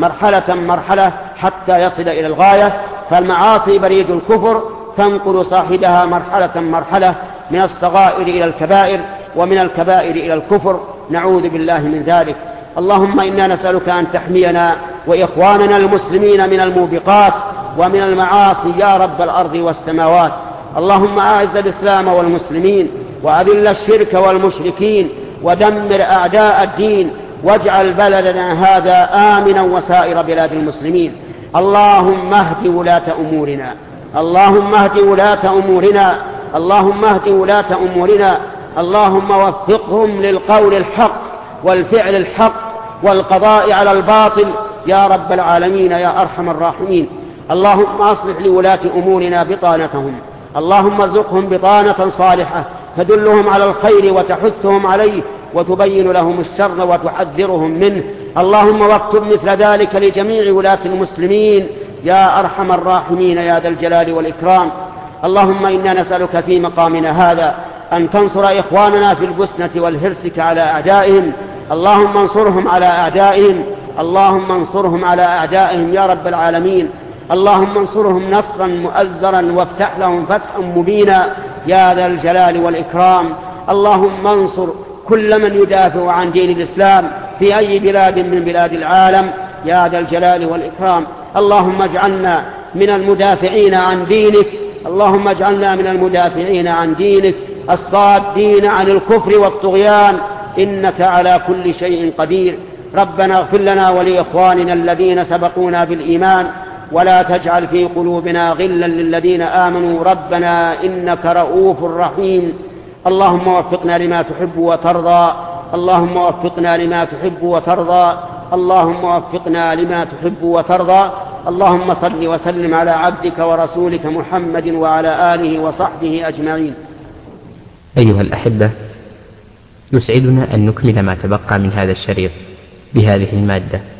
مرحلة حتى يصل إلى الغاية. فالمعاصي بريد الكفر تنقل صاحبها مرحلة من الصغائر إلى الكبائر، ومن الكبائر إلى الكفر، نعوذ بالله من ذلك. اللهم إنا نسألك أن تحمينا وإخواننا المسلمين من الموبقات ومن المعاصي يا رب الأرض والسماوات. اللهم أعز الإسلام والمسلمين وأذل الشرك والمشركين ودمر أعداء الدين، واجعل بلدنا هذا آمنا وسائر بلاد المسلمين. اللهم اهد ولاة أمورنا، اللهم اهد ولاة أمورنا، اللهم اهد ولاة أمورنا، اللهم وفقهم للقول الحق والفعل الحق والقضاء على الباطل يا رب العالمين يا أرحم الراحمين. اللهم أصلح لولاة أمورنا بطانتهم، اللهم ارزقهم بطانة صالحة تدلهم على الخير وتحثهم عليه وتبين لهم الشر وتحذرهم منه. اللهم واكتب مثل ذلك لجميع ولاة المسلمين يا أرحم الراحمين يا ذا الجلال والإكرام. اللهم إنا نسألك في مقامنا هذا أن تنصر إخواننا في البوسنة والهرسك على أعدائهم، اللهم انصرهم على أعدائهم، اللهم انصرهم على أعدائهم يا رب العالمين. اللهم انصرهم نصرا مؤزرا وافتح لهم فتحا مبينا يا ذا الجلال والإكرام. اللهم انصر كل من يدافع عن دين الإسلام في أي بلاد من بلاد العالم يا ذا الجلال والإكرام. اللهم اجعلنا من المدافعين عن دينك، اللهم اجعلنا من المدافعين عن دينك الصادين عن الكفر والطغيان، إنك على كل شيء قدير. ربنا اغفر لنا ولإخواننا الذين سبقونا بالإيمان، ولا تجعل في قلوبنا غلا للذين آمنوا ربنا إنك رؤوف رحيم. اللهم وفقنا لما تحب وترضى، اللهم وفقنا لما تحب وترضى، اللهم وفقنا لما تحب وترضى. اللهم صل وسلم على عبدك ورسولك محمد وعلى آله وصحبه أجمعين. أيها الأحبة، يسعدنا أن نكمل ما تبقى من هذا الشريط بهذه المادة.